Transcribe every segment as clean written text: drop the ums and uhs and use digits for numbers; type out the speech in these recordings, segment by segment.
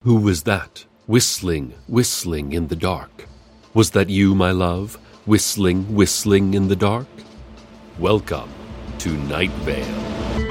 Who was that, whistling, whistling in the dark? Was that you, my love, whistling, whistling in the dark? Welcome to Night Vale.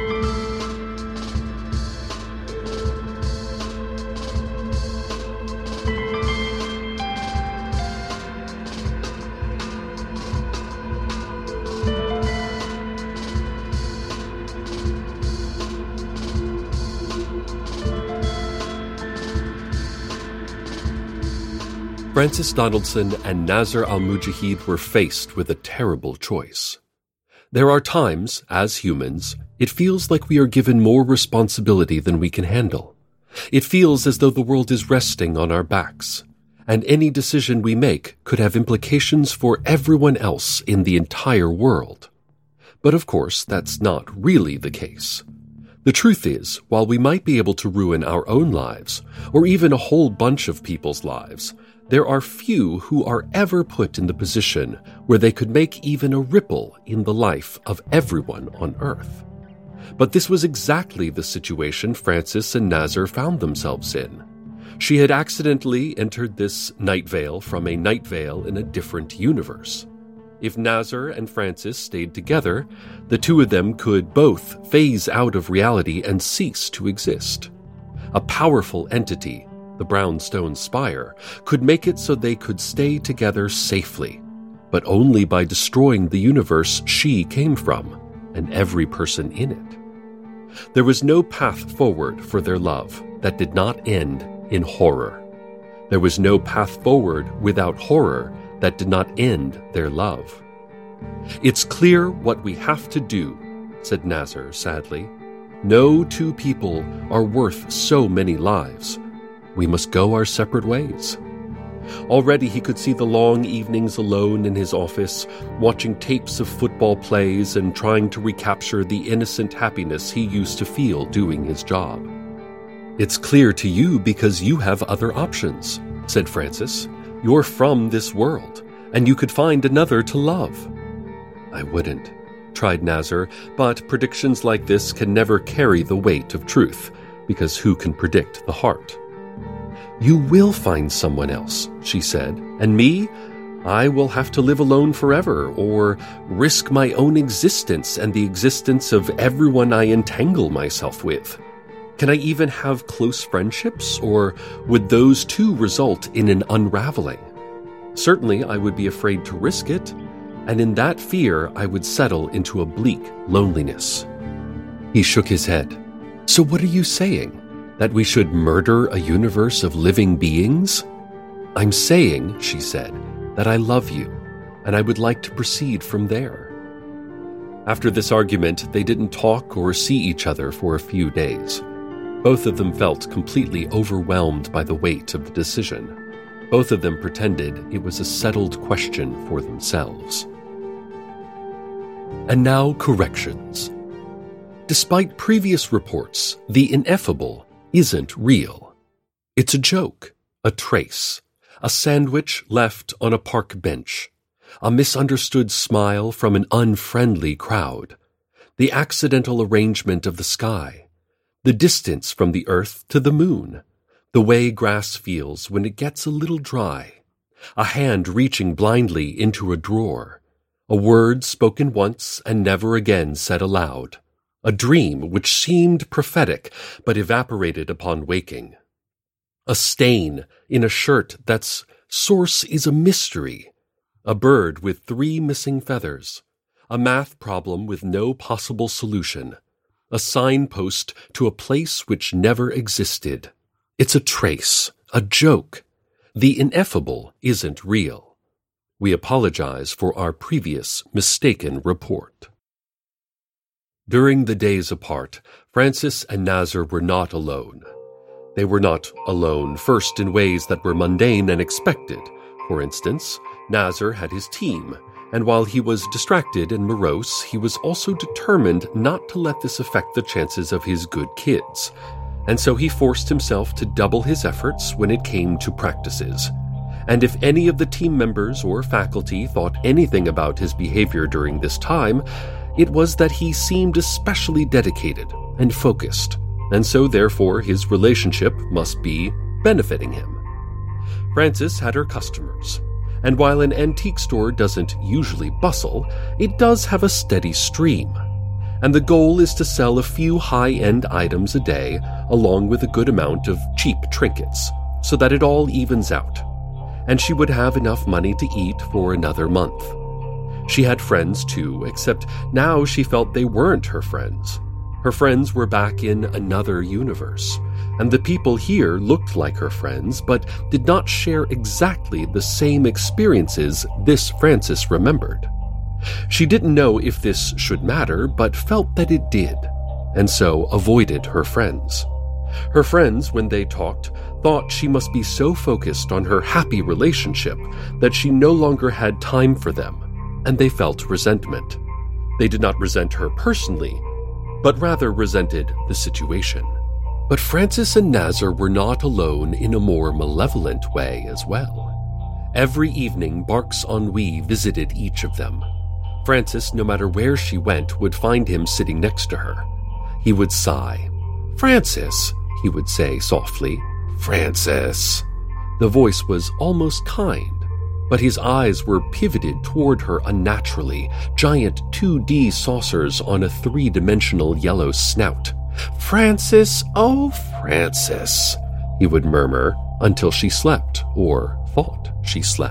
Francis Donaldson and Nazar Al-Mujahid were faced with a terrible choice. There are times, as humans, it feels like we are given more responsibility than we can handle. It feels as though the world is resting on our backs, and any decision we make could have implications for everyone else in the entire world. But of course, that's not really the case. The truth is, while we might be able to ruin our own lives, or even a whole bunch of people's lives, there are few who are ever put in the position where they could make even a ripple in the life of everyone on Earth. But this was exactly the situation Francis and Nazar found themselves in. She had accidentally entered this Night Vale from a Night Vale in a different universe. If Nazar and Francis stayed together, the two of them could both phase out of reality and cease to exist. A powerful entity, the Brownstone Spire, could make it so they could stay together safely, but only by destroying the universe she came from, and every person in it. There was no path forward for their love that did not end in horror. There was no path forward without horror that did not end their love. "It's clear what we have to do," said Nazar sadly. "No two people are worth so many lives. We must go our separate ways." Already he could see the long evenings alone in his office, watching tapes of football plays and trying to recapture the innocent happiness he used to feel doing his job. "It's clear to you because you have other options," said Francis. "You're from this world, and you could find another to love." "I wouldn't," tried Nazar, but predictions like this can never carry the weight of truth, because who can predict the heart? "You will find someone else," she said, "and me? I will have to live alone forever, or risk my own existence and the existence of everyone I entangle myself with. Can I even have close friendships, or would those too result in an unraveling? Certainly I would be afraid to risk it, and in that fear I would settle into a bleak loneliness." He shook his head. "So what are you saying? That we should murder a universe of living beings?" "I'm saying," she said, "that I love you, and I would like to proceed from there." After this argument, they didn't talk or see each other for a few days. Both of them felt completely overwhelmed by the weight of the decision. Both of them pretended it was a settled question for themselves. And now corrections. Despite previous reports, the ineffable isn't real. It's a joke, a trace, a sandwich left on a park bench, a misunderstood smile from an unfriendly crowd, the accidental arrangement of the sky, the distance from the earth to the moon, the way grass feels when it gets a little dry, a hand reaching blindly into a drawer, a word spoken once and never again said aloud, a dream which seemed prophetic but evaporated upon waking, a stain in a shirt that's source is a mystery, a bird with 3 missing feathers, a math problem with no possible solution, a signpost to a place which never existed. It's a trace, a joke. The ineffable isn't real. We apologize for our previous mistaken report. During the days apart, Francis and Nazar were not alone. They were not alone first in ways that were mundane and expected. For instance, Nazar had his team, and while he was distracted and morose, he was also determined not to let this affect the chances of his good kids. And so he forced himself to double his efforts when it came to practices. And if any of the team members or faculty thought anything about his behavior during this time, it was that he seemed especially dedicated and focused, and so therefore his relationship must be benefiting him. Frances had her customers, and while an antique store doesn't usually bustle, it does have a steady stream. And the goal is to sell a few high-end items a day, along with a good amount of cheap trinkets, so that it all evens out. And she would have enough money to eat for another month. She had friends too, except now she felt they weren't her friends. Her friends were back in another universe, and the people here looked like her friends, but did not share exactly the same experiences this Frances remembered. She didn't know if this should matter, but felt that it did, and so avoided her friends. Her friends, when they talked, thought she must be so focused on her happy relationship that she no longer had time for them, and they felt resentment. They did not resent her personally, but rather resented the situation. But Frances and Nazar were not alone in a more malevolent way as well. Every evening, Bark's ennui visited each of them. Frances, no matter where she went, would find him sitting next to her. He would sigh. "Frances," he would say softly. "Frances." The voice was almost kind, but his eyes were pivoted toward her unnaturally, giant 2D saucers on a 3-dimensional yellow snout. "Frances, oh Frances," he would murmur until she slept, or thought she slept.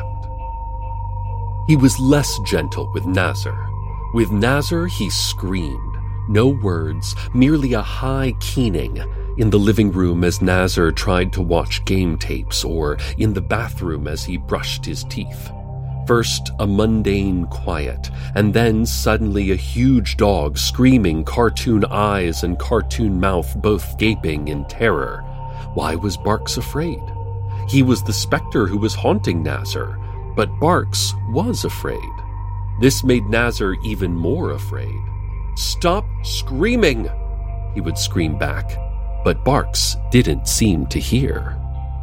He was less gentle with Nazar. With Nazar, he screamed. No words, merely a high keening, in the living room as Nazar tried to watch game tapes, or in the bathroom as he brushed his teeth. First a mundane quiet, and then suddenly a huge dog screaming, cartoon eyes and cartoon mouth both gaping in terror. Why was Barks afraid? He was the specter who was haunting Nazar, but Barks was afraid. This made Nazar even more afraid. "Stop screaming!" he would scream back, but Barks didn't seem to hear.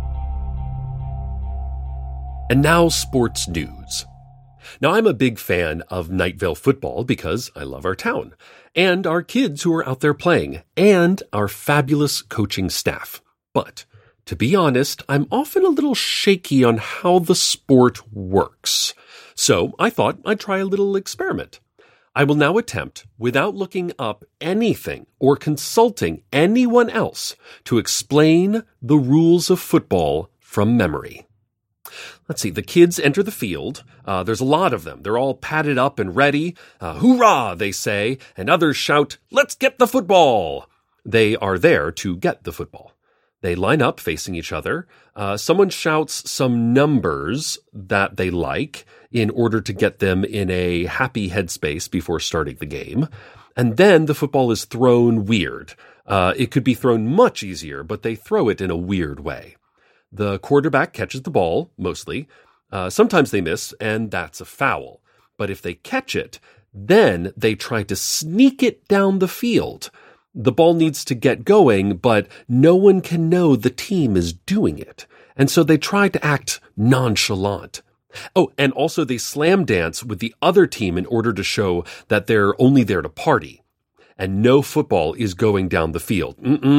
And now sports news. Now, I'm a big fan of Night Vale football because I love our town, and our kids who are out there playing, and our fabulous coaching staff. But, to be honest, I'm often a little shaky on how the sport works. So I thought I'd try a little experiment. I will now attempt, without looking up anything or consulting anyone else, to explain the rules of football from memory. Let's see, the kids enter the field. There's a lot of them. They're all padded up and ready. Hoorah, they say, and others shout, "Let's get the football!" They are there to get the football. They line up facing each other. Someone shouts some numbers that they like in order to get them in a happy headspace before starting the game. And then the football is thrown weird. It could be thrown much easier, but they throw it in a weird way. The quarterback catches the ball, mostly. Sometimes they miss, and that's a foul. But if they catch it, then they try to sneak it down the field. The ball needs to get going, but no one can know the team is doing it. And so they try to act nonchalant. Oh, and also they slam dance with the other team in order to show that they're only there to party. And no football is going down the field.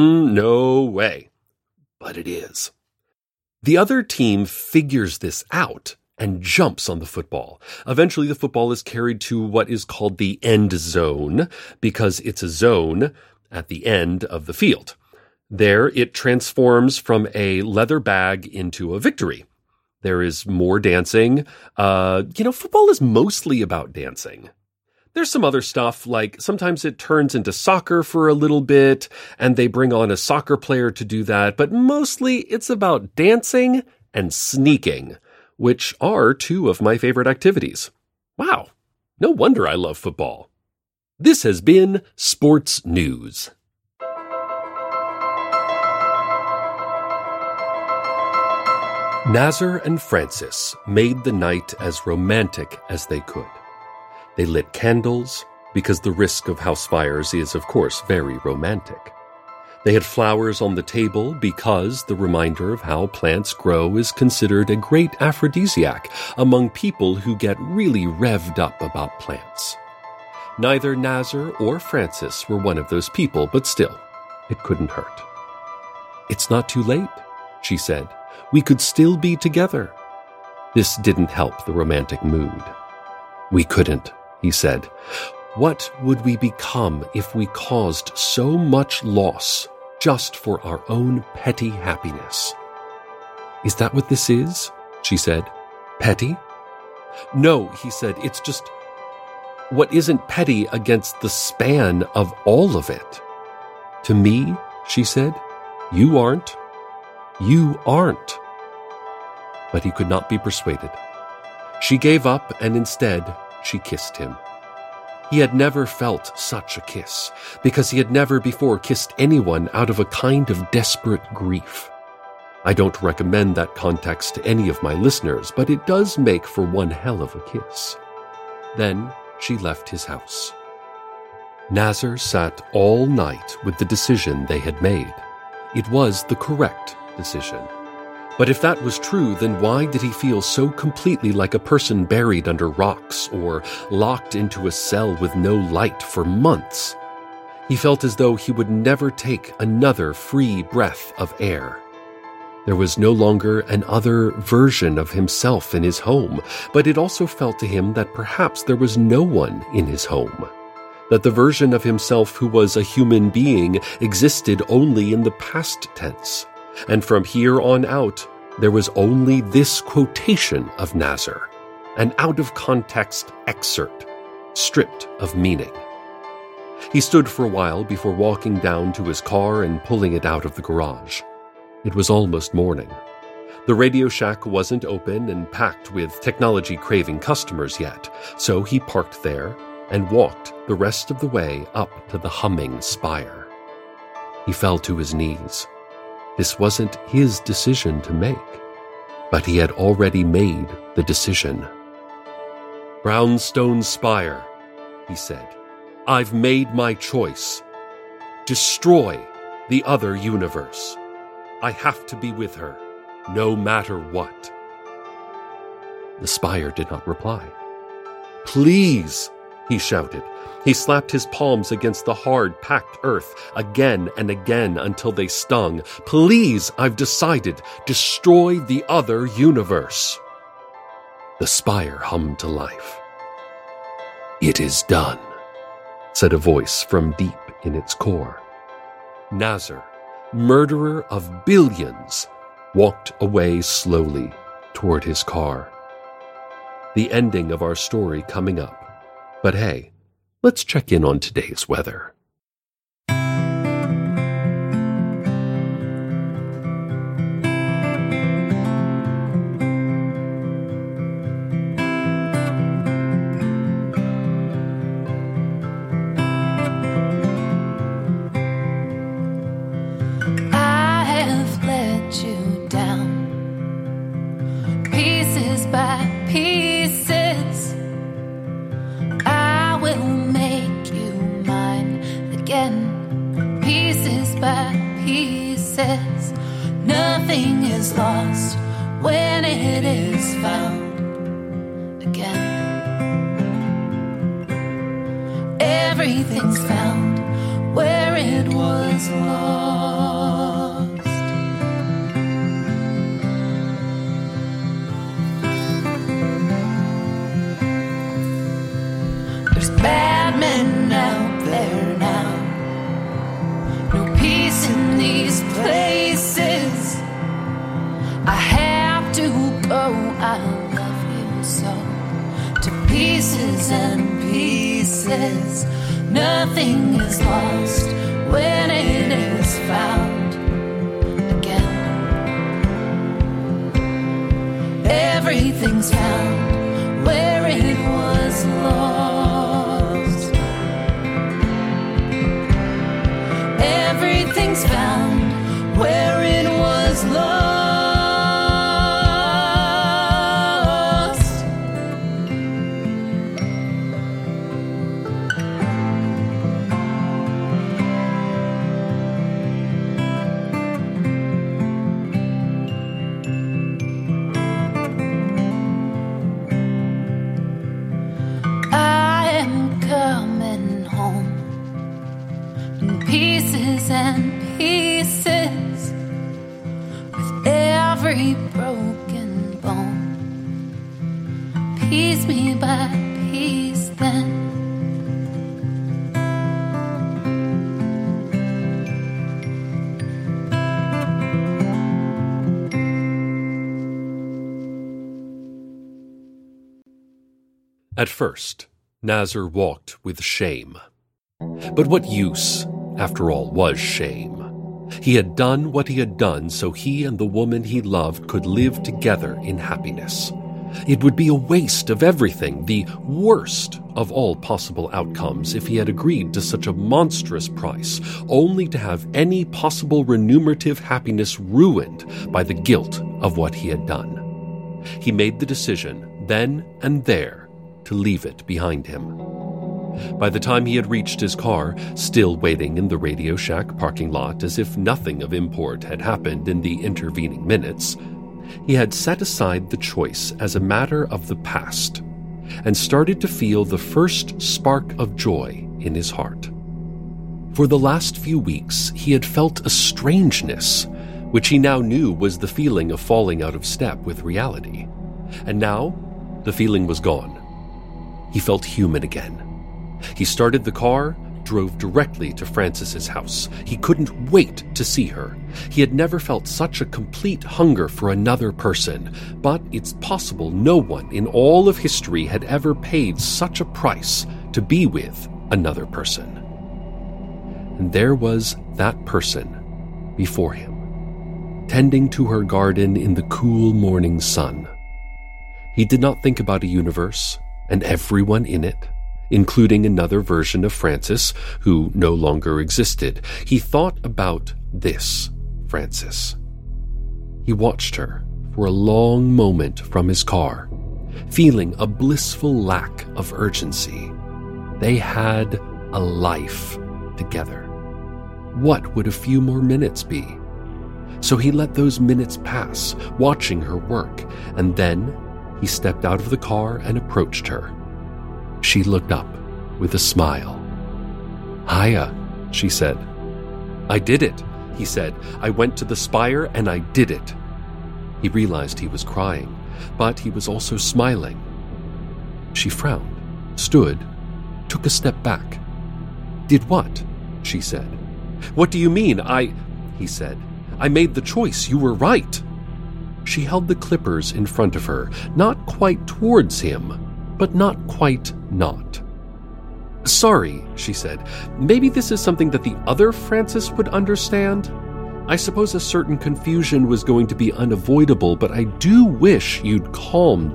No way. But it is. The other team figures this out and jumps on the football. Eventually, the football is carried to what is called the end zone, because it's a zone at the end of the field. There, it transforms from a leather bag into a victory. There is more dancing. Football is mostly about dancing. There's some other stuff, like sometimes it turns into soccer for a little bit, and they bring on a soccer player to do that, but mostly it's about dancing and sneaking, which are two of my favorite activities. Wow, no wonder I love football. This has been Sports News. Nazar and Frances made the night as romantic as they could. They lit candles, because the risk of house fires is, of course, very romantic. They had flowers on the table because the reminder of how plants grow is considered a great aphrodisiac among people who get really revved up about plants. Neither Nazar or Frances were one of those people, but still, it couldn't hurt. "It's not too late," she said. We could still be together. This didn't help the romantic mood. We couldn't, he said. What would we become if we caused so much loss just for our own petty happiness? Is that what this is? She said. Petty? No, he said, it's just what isn't petty against the span of all of it. To me, she said, you aren't. You aren't. But he could not be persuaded. She gave up, and instead, she kissed him. He had never felt such a kiss, because he had never before kissed anyone out of a kind of desperate grief. I don't recommend that context to any of my listeners, but it does make for one hell of a kiss. Then she left his house. Nazar sat all night with the decision they had made. It was the correct decision. But if that was true, then why did he feel so completely like a person buried under rocks or locked into a cell with no light for months? He felt as though he would never take another free breath of air. There was no longer an other version of himself in his home, but it also felt to him that perhaps there was no one in his home, that the version of himself who was a human being existed only in the past tense. And from here on out, there was only this quotation of Nazar, an out-of-context excerpt, stripped of meaning. He stood for a while before walking down to his car and pulling it out of the garage. It was almost morning. The Radio Shack wasn't open and packed with technology-craving customers yet, so he parked there and walked the rest of the way up to the humming spire. He fell to his knees. This wasn't his decision to make, but he had already made the decision. Brownstone Spire, he said. I've made my choice. Destroy the other universe. I have to be with her, no matter what. The spire did not reply. Please, he shouted. He slapped his palms against the hard, packed earth again and again until they stung. Please, I've decided. Destroy the other universe. The spire hummed to life. It is done, said a voice from deep in its core. Nazar, murderer of billions, walked away slowly toward his car. The ending of our story coming up. But hey, let's check in on today's weather. I have let you down, pieces by pieces. I will make you mine again, pieces by pieces. Nothing is lost when it is found again. Everything's found where it was lost. There's bad men out there now, no peace in these places. I have to go, I love you so, to pieces and pieces. Nothing is lost when it is found again. Everything's found where it was lost. Everything's found where it was lost. I every broken bone. Piece me by piece then. At first, Nazar walked with shame. But what use, after all, was shame? He had done what he had done so he and the woman he loved could live together in happiness. It would be a waste of everything, the worst of all possible outcomes, if he had agreed to such a monstrous price, only to have any possible remunerative happiness ruined by the guilt of what he had done. He made the decision, then and there, to leave it behind him. By the time he had reached his car, still waiting in the Radio Shack parking lot as if nothing of import had happened in the intervening minutes, he had set aside the choice as a matter of the past and started to feel the first spark of joy in his heart. For the last few weeks, he had felt a strangeness, which he now knew was the feeling of falling out of step with reality. And now, the feeling was gone. He felt human again. He started the car, drove directly to Frances's house. He couldn't wait to see her. He had never felt such a complete hunger for another person, but it's possible no one in all of history had ever paid such a price to be with another person. And there was that person before him, tending to her garden in the cool morning sun. He did not think about a universe and everyone in it, including another version of Frances who no longer existed. He thought about this Frances. He watched her for a long moment from his car, feeling a blissful lack of urgency. They had a life together. What would a few more minutes be? So he let those minutes pass, watching her work, and then he stepped out of the car and approached her. She looked up with a smile. "Hiya," she said. "I did it," he said. "I went to the spire and I did it." He realized he was crying, but he was also smiling. She frowned, stood, took a step back. "Did what?" she said. "What do you mean? He said. "I made the choice. You were right." She held the clippers in front of her, not quite towards him, but not quite not. "Sorry," she said. "Maybe this is something that the other Frances would understand. I suppose a certain confusion was going to be unavoidable, but I do wish you'd calm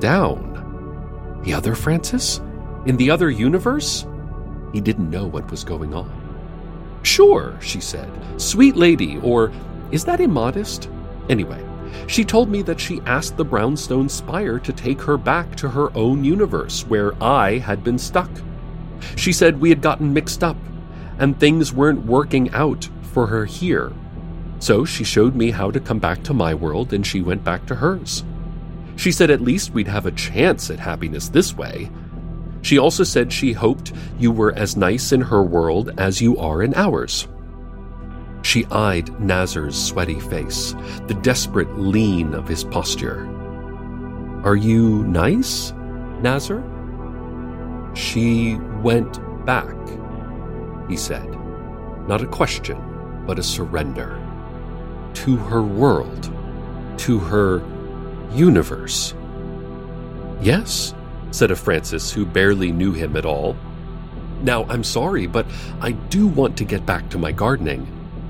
down." The other Frances? In the other universe? He didn't know what was going on. "Sure," she said. "Sweet lady, or is that immodest? Anyway, she told me that she asked the Brownstone Spire to take her back to her own universe where I had been stuck. She said we had gotten mixed up and things weren't working out for her here. So she showed me how to come back to my world and she went back to hers. She said at least we'd have a chance at happiness this way. She also said she hoped you were as nice in her world as you are in ours." She eyed Nazar's sweaty face, the desperate lean of his posture. "Are you nice, Nazar?" "She went back," he said. Not a question, but a surrender. To her world, to her universe. "Yes," said a Frances who barely knew him at all. "Now, I'm sorry, but I do want to get back to my gardening."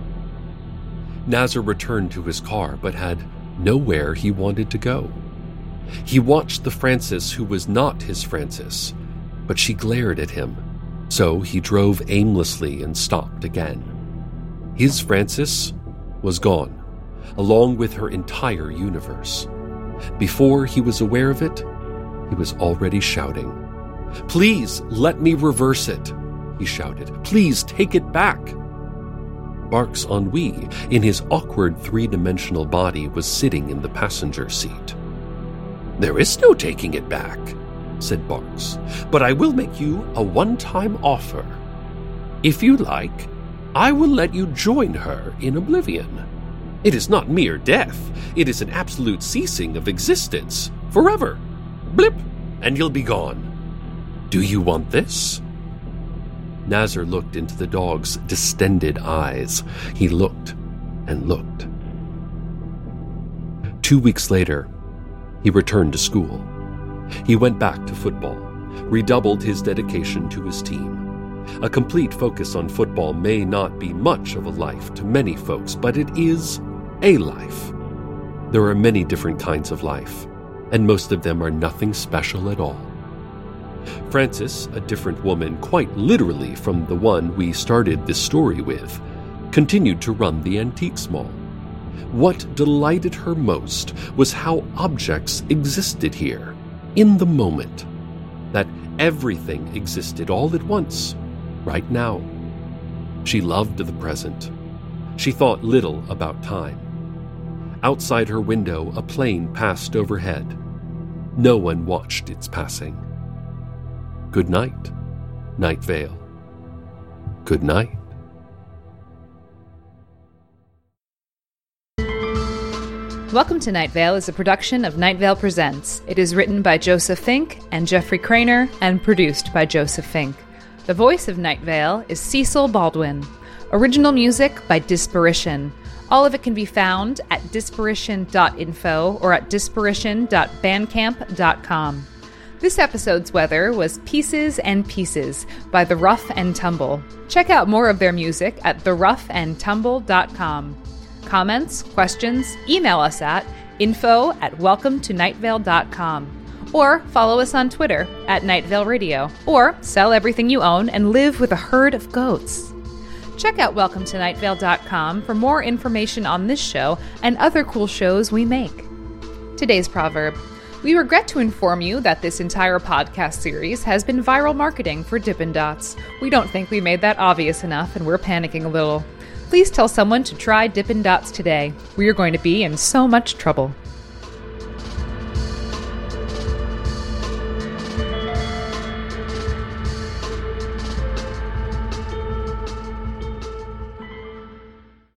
Nazar returned to his car, but had nowhere he wanted to go. He watched the Frances who was not his Frances, but she glared at him, so he drove aimlessly and stopped again. His Frances was gone, along with her entire universe. Before he was aware of it, he was already shouting. "Please let me reverse it," he shouted. "Please take it back." Barks Ennui, in his awkward three-dimensional body, was sitting in the passenger seat. "There is no taking it back," said Barks, "but I will make you a one-time offer. If you like, I will let you join her in Oblivion. It is not mere death. It is an absolute ceasing of existence. Forever. Blip, and you'll be gone. Do you want this?" Nazar looked into the dog's distended eyes. He looked and looked. 2 weeks later, he returned to school. He went back to football, redoubled his dedication to his team. A complete focus on football may not be much of a life to many folks, but it is a life. There are many different kinds of life, and most of them are nothing special at all. Frances, a different woman quite literally from the one we started this story with, continued to run the antiques mall. What delighted her most was how objects existed here, in the moment. That everything existed all at once, right now. She loved the present. She thought little about time. Outside her window, a plane passed overhead. No one watched its passing. Good night, Night Vale. Good night. Welcome to Night Vale is a production of Night Vale Presents. It is written by Joseph Fink and Jeffrey Craner and produced by Joseph Fink. The voice of Night Vale is Cecil Baldwin. Original music by Disparition. All of it can be found at disparition.info or at disparition.bandcamp.com. This episode's weather was Pieces and Pieces by The Rough and Tumble. Check out more of their music at theroughandtumble.com. Comments, questions, email us at info@welcometonightvale.com or follow us on Twitter at Night Vale Radio, or sell everything you own and live with a herd of goats. Check out welcometonightvale.com for more information on this show and other cool shows we make. Today's proverb. We regret to inform you that this entire podcast series has been viral marketing for Dippin' Dots. We don't think we made that obvious enough and we're panicking a little. Please tell someone to try Dippin' Dots today. We are going to be in so much trouble.